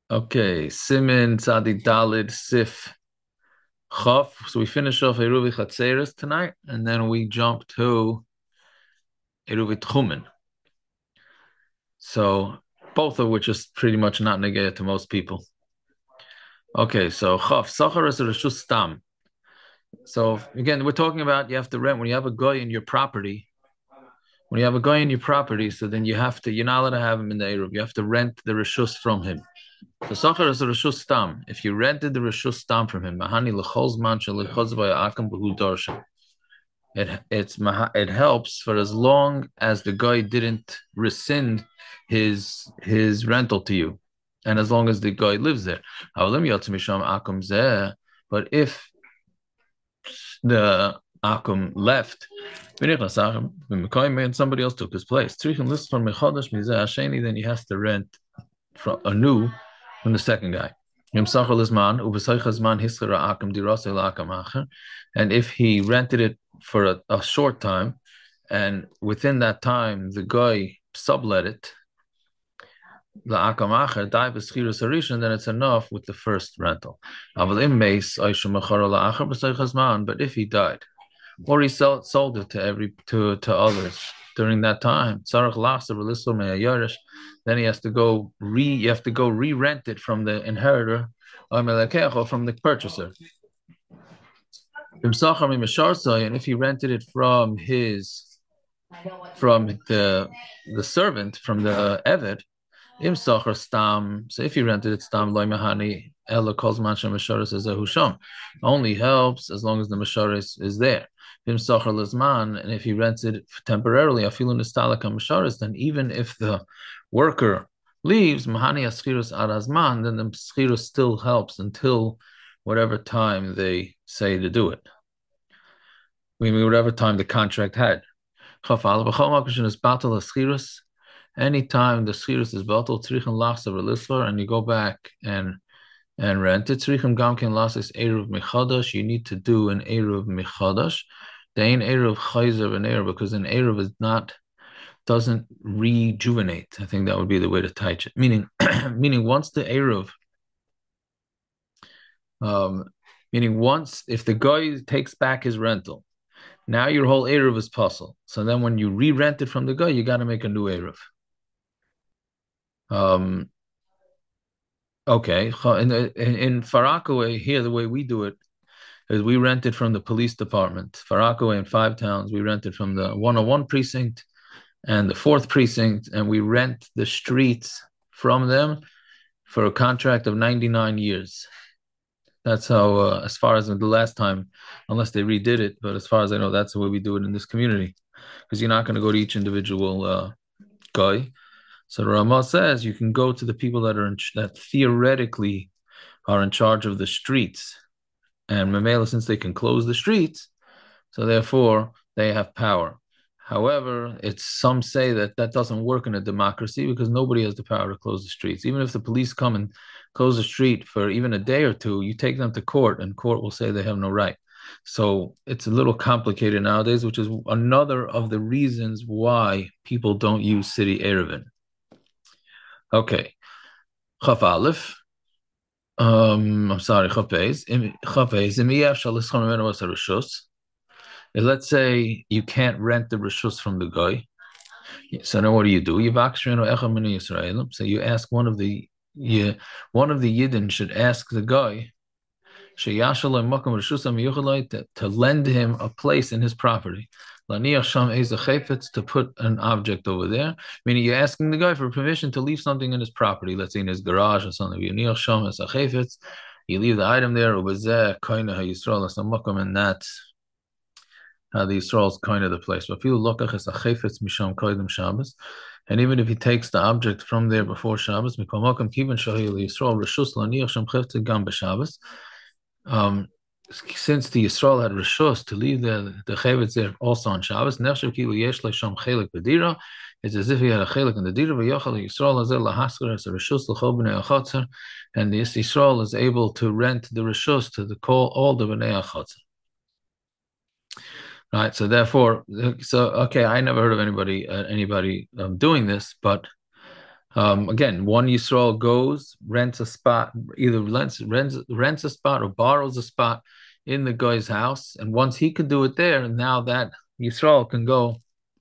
Okay, Simin Tzadi Dalid Sif Chof. So we finish off Eruvi Chatzeres tonight, and then we jump to Eruvi Tchumen. So both of which is pretty much not negaya to most people. Okay, so Chof Sachar is a Reshus Stam. So again, we're talking about you have to rent when you have a guy in your property. When you have a guy in your property, so then you're not allowed to have him in the Eruv. You have to rent the Reshus from him. The Sachar is a Reshus Stam. If you rented the Reshus Stam from him, Mahani L'chol Zman Shelichos V'Ya'akam B'Hu Darshan. It helps for as long as the guy didn't rescind his rental to you, and as long as the guy lives there. But if the akum left, and somebody else took his place, then he has to rent from anew from the second guy. And if he rented it for a short time, and within that time the guy sublet it, then it's enough with the first rental. But if he died, or he sold it to others during that time, then he has to go re-rent it from the inheritor, or from the purchaser. And if he rented it from the servant, from the Eved, Im Sachar Stam. So if he rented it Stam Loy Mahani Ella calls Mancha Masharis as a Husham. Only helps as long as the Masharis is there. Im Sachar Lazman, and if he rents it temporarily, Afilu Nistalaka Masharis, then even if the worker leaves, Mahani Aschirus Arazman, then the Schirus still helps until whatever time they say to do it. I mean, whatever time the contract had. Anytime the schirus is batal, tzrichen lachs over lisvar, and you go back and rent it, tzrichen gamkin lasis eruv michadash. You need to do an eruv michadash. Dein eruv chayzer an eruv, because an eruv doesn't rejuvenate. I think that would be the way to teach it. Meaning once the eruv, if the guy takes back his rental, now your whole eruv is puzzle. So then when you re-rent it from the guy, you got to make a new eruv. Okay. In Farakaway here, the way we do it is we rent it from the police department. Farakaway in 5 towns, we rent it from the 101 precinct and the 4th precinct, and we rent the streets from them for a contract of 99 years. That's how, as far as the last time, unless they redid it, but as far as I know, that's the way we do it in this community. Because you're not going to go to each individual guy. So the Ramah says you can go to the people that theoretically are in charge of the streets, and Mamela, since they can close the streets, so therefore they have power. However, some say that doesn't work in a democracy because nobody has the power to close the streets. Even if the police come and close the street for even a day or two, you take them to court, and court will say they have no right. So it's a little complicated nowadays, which is another of the reasons why people don't use city Erevin. Okay. Chaf Aleph. I'm sorry, Chaf Beis. Chaf Beis. Let's say you can't rent the Rishus from the guy. So now what do? So you ask one of the Yidden should ask the guy to lend him a place in his property. To put an object over there, meaning you're asking the guy for permission to leave something in his property, let's say in his garage or something. You leave the item there, and that's how the Yisrael is kind of the place. And even if he takes the object from there before Shabbos, since the Yisrael had reshus to leave the chavetz there also on Shabbos, nechshav kilu yesh leisham chelik b'dira. It's as if he had a chelik in the dira. V'yochal Yisrael hazeh lahasker as a reshus l'chol b'nei achatzer, and this Yisrael is able to rent the reshus to all the b'nei achatzer. Right. So therefore, okay, I never heard of anybody doing this, but Again, one Yisrael goes, rents a spot, either rents a spot or borrows a spot in the guy's house, and once he can do it there, now that Yisrael can go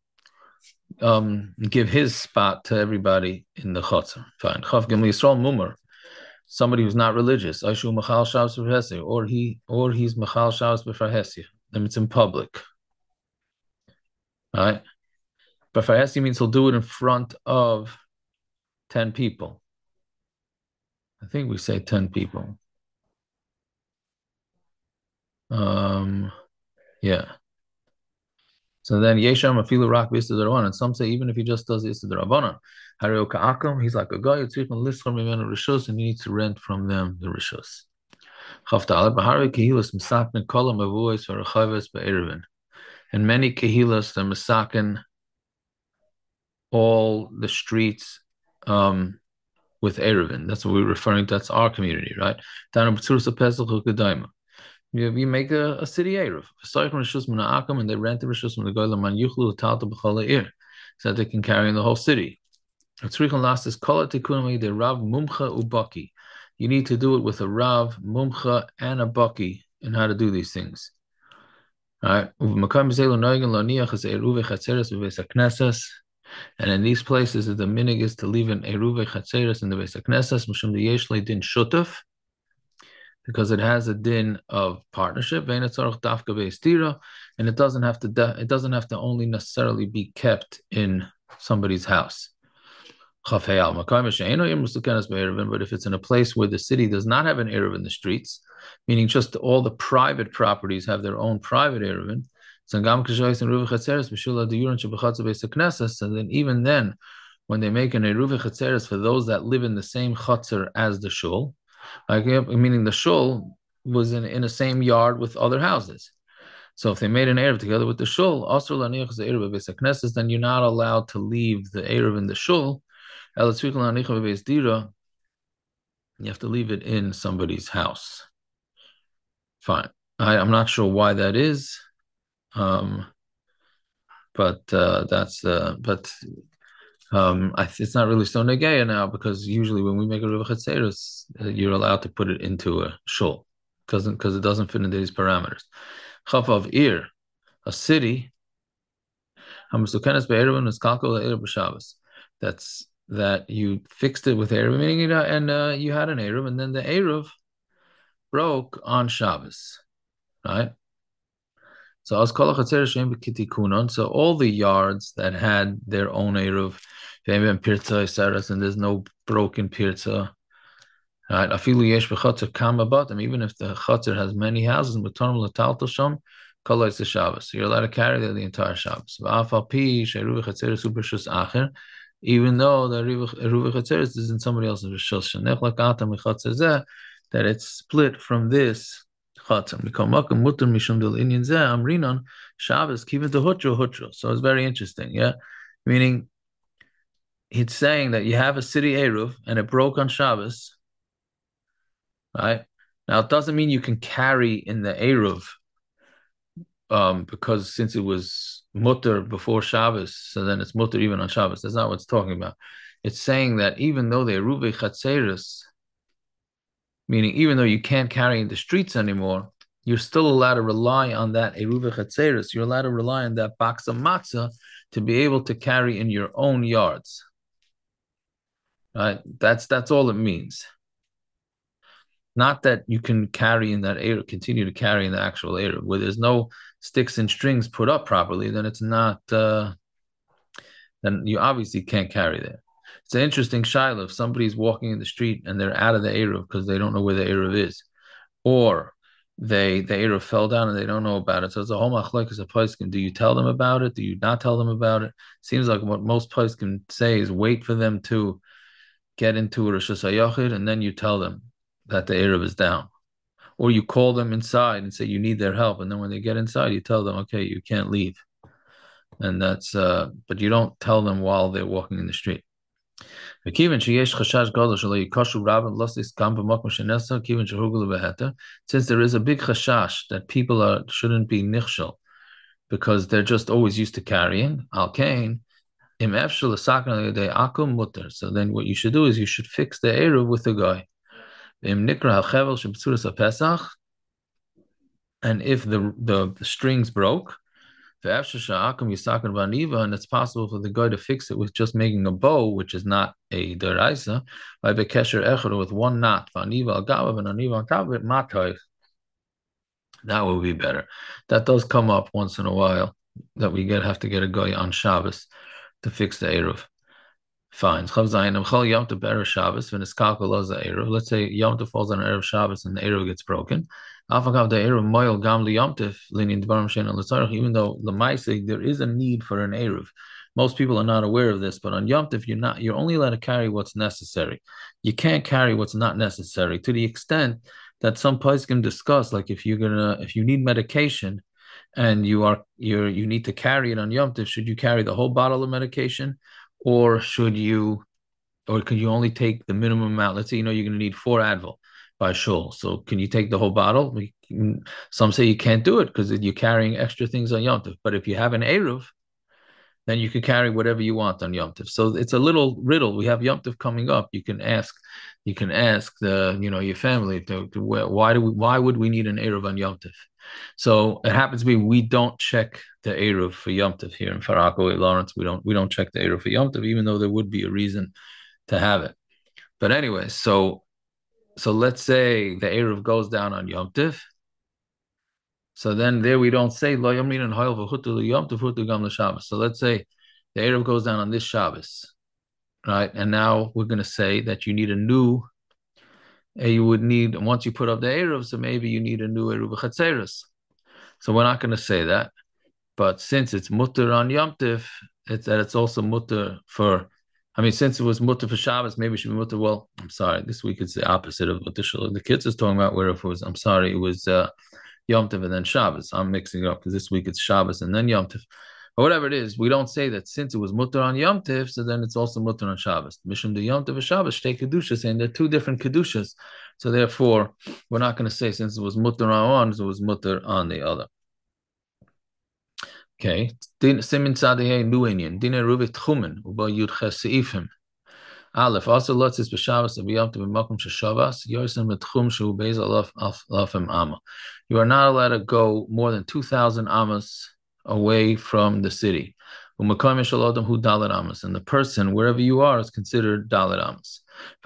give his spot to everybody in the chutzner. Fine. Chav Gimel Yisrael Mumar, somebody who's not religious, Aishu Machal Shabbos B'Hesed, or he's Machal Shabbos B'Hesed, and it's in public. All right. B'Hesed means he'll do it in front of 10 people. I think we say 10 people. Yeah. So then Yesham Afilu Rak Rabbanan, and some say even if he just does Issa Rabbanan, Hareo Ka'akum, he's like a guy who's taking Lischar Mimenu Rishus, and he needs to rent from them the Rishus. Chavta Alep Bahari Kehilas Misakne Kolam Avuos for Rechaves Be'erevin. And many Kehilas, they're Misaken all the streets with Erevin. That's what we're referring to. That's our community, right? You make a city Erev. And they rent the Rishus from the Goylaman Yuchlu Talta B'Chola Ir, so that they can carry in the whole city. Last is Kola Tikunami de Rav Mumcha Ubaki. You need to do it with a Rav, Mumcha, and a Baki in how to do these things. All right. And in these places, the minig is to leave an eruve chatzeres in the Beis HaKnesses, mishum deyeshlei din shutuf, because it has a din of partnership, and it doesn't have to only necessarily be kept in somebody's house. But if it's in a place where the city does not have an eruv in the streets, meaning just all the private properties have their own private eruvin, and then even then, when they make an eruv chatzeres for those that live in the same chutzner as the shul, meaning the shul was in the same yard with other houses. So if they made an eruv together with the shul, then you're not allowed to leave the eruv in the shul. You have to leave it in somebody's house. Fine. I'm not sure why that is. But it's not really so negaya now, because usually when we make a Ruva Chatzeros, you're allowed to put it into a shul because it doesn't fit into these parameters. Chaf of Ir, a city, that's that you fixed it with Eruv, meaning and you had an Eruv, and then the Eruv broke on Shabbos, right? So all the yards that had their own Eruv, and there's no broken pirza, right? Even if the chutzner has many houses, you're allowed to carry the entire Shabbos. Even though the Eruv Chatzeres is in somebody else's Rishos, that it's split from this chutzner. So it's very interesting, yeah? Meaning, it's saying that you have a city Eruv and it broke on Shabbos, right? Now, it doesn't mean you can carry in the Eruv, because since it was mutter before Shabbos, so then it's mutter even on Shabbos. That's not what it's talking about. It's saying that even though the Eruve Chatzeres, meaning even though you can't carry in the streets anymore, you're still allowed to rely on that Eruve Chatzeres. You're allowed to rely on that box of matzah to be able to carry in your own yards. Right? That's all it means. Not that you can carry in that Eruv, continue to carry in the actual Eruv. Where there's no sticks and strings put up properly, then it's not, then you obviously can't carry there. It's an interesting shaila. If somebody's walking in the street and they're out of the Eruv because they don't know where the Eruv is, or the Eruv fell down and they don't know about it. So it's a whole machlokes of poskim. Do you tell them about it? Do you not tell them about it? Seems like what most poskim say is wait for them to get into Rosh Hashanah, and then you tell them that the Eruv is down. Or you call them inside and say you need their help, and then when they get inside, you tell them, okay, you can't leave. And that's, but you don't tell them while they're walking in the street. Since there is a big chashash that people shouldn't be nichshel because they're just always used to carrying, al kain, Im efshel l'sakna de akum mutter. So then what you should do is you should fix the eruv with the guy. Im nikra hachevel shebtzuras pesach, and if the strings broke, and it's possible for the guy to fix it with just making a bow, which is not a deraisa, by bekesher echad with one knot. That would be better. That does come up once in a while that we have to get a guy on Shabbos to fix the eruv. Fine. Let's say Yom Tov falls on Erev Shabbos and the Erev gets broken. Even though there is a need for an Erev. Most people are not aware of this, but on Yom Tov, you're only allowed to carry what's necessary. You can't carry what's not necessary to the extent that some poskim discuss, like if you need medication and you need to carry it on Yom Tov, should you carry the whole bottle of medication? Or could you only take the minimum amount? Let's say you're going to need 4 Advil by shul. So can you take the whole bottle? Some say you can't do it because you're carrying extra things on Yom Tov. But if you have an Eruv, then you can carry whatever you want on Yom Tov. So it's a little riddle. We have Yom Tov coming up. You can ask your family why would we need an Eruv on Yom Tov? So it happens to be we don't check the Eruv for Yom Tov here in Far Rockaway, Lawrence. We don't check the Eruv for Yom Tov, even though there would be a reason to have it. But anyway, so let's say the Eruv goes down on Yom Tov. So then there we don't say Lo Yomrin and Hoil v'chutu Yom Tov hutu gam l'Shabbos. So let's say the Eruv goes down on this Shabbos, right? And now we're going to say that you need once you put up the Eruv, so maybe you need a new Eruv Chatzeres. So we're not going to say that. But since it's mutter on Yom Tov, it's also mutter since it was mutter for Shabbos, maybe it should be mutter. Well, I'm sorry, this week it's the opposite of what the kids is talking about, where if it was, I'm sorry, it was Yom Tov and then Shabbos. I'm mixing it up because this week it's Shabbos and then Yom Tov. Or whatever it is, we don't say that since it was mutter on Yom Tov, so then it's also mutter on Shabbos. Mishum de Yom Tov and Shabbos, shtei kedushas, and they're two different kedushas. So therefore, we're not going to say since it was mutter on one, so it was mutter on the other. Okay. Simin Tzadihei Nuinian, Dina Rubik Tchumen, Uba Yud Ches Seifim. Aleph, also lots is B'Shabbos, B'Yom Tov, B'Makom Sheshavas, Yosim B'Tchum Shu Beis Alafim Amma. You are not allowed to go more than 2,000 Amas away from the city. And the person, wherever you are, is considered Dalet Amas.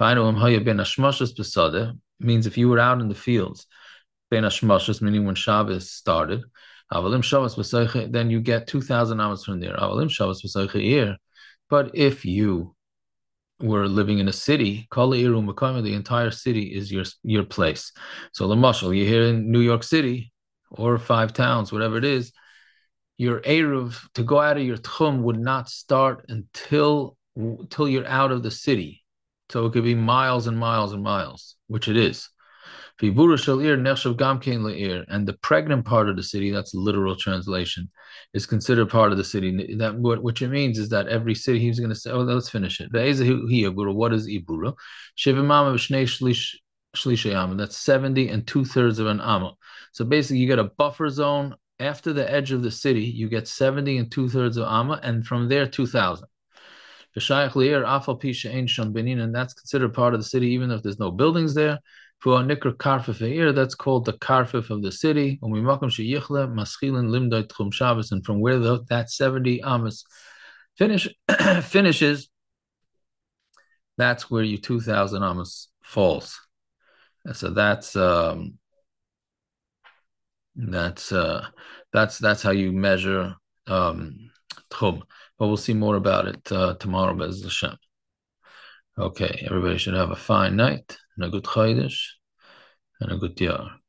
Means if you were out in the fields, Ben Hashmashas, meaning when Shabbos started, then you get 2,000 Amas from there. But if you were living in a city, the entire city is your place. So Lamashal, you're here in New York City or 5 towns, whatever it is, your Eruv to go out of your Tchum would not start until you're out of the city. So it could be miles and miles and miles, which it is. And the pregnant part of the city, that's literal translation, is considered part of the city. That which it means is that every city, he's going to say, let's finish it. What is Ibura? That's 70 and 2/3 of an amma. So basically, you get a buffer zone after the edge of the city. You get 70 and 2/3 of amma, and from there 2,000. And that's considered part of the city, even if there's no buildings there. That's called the karfif of the city. And from where that 70 amas finishes, that's where your 2,000 amas falls. And so that's how you measure tchum. But we'll see more about it tomorrow, Be'ez Hashem. Okay, everybody should have a fine night and a good Chodesh and a good year.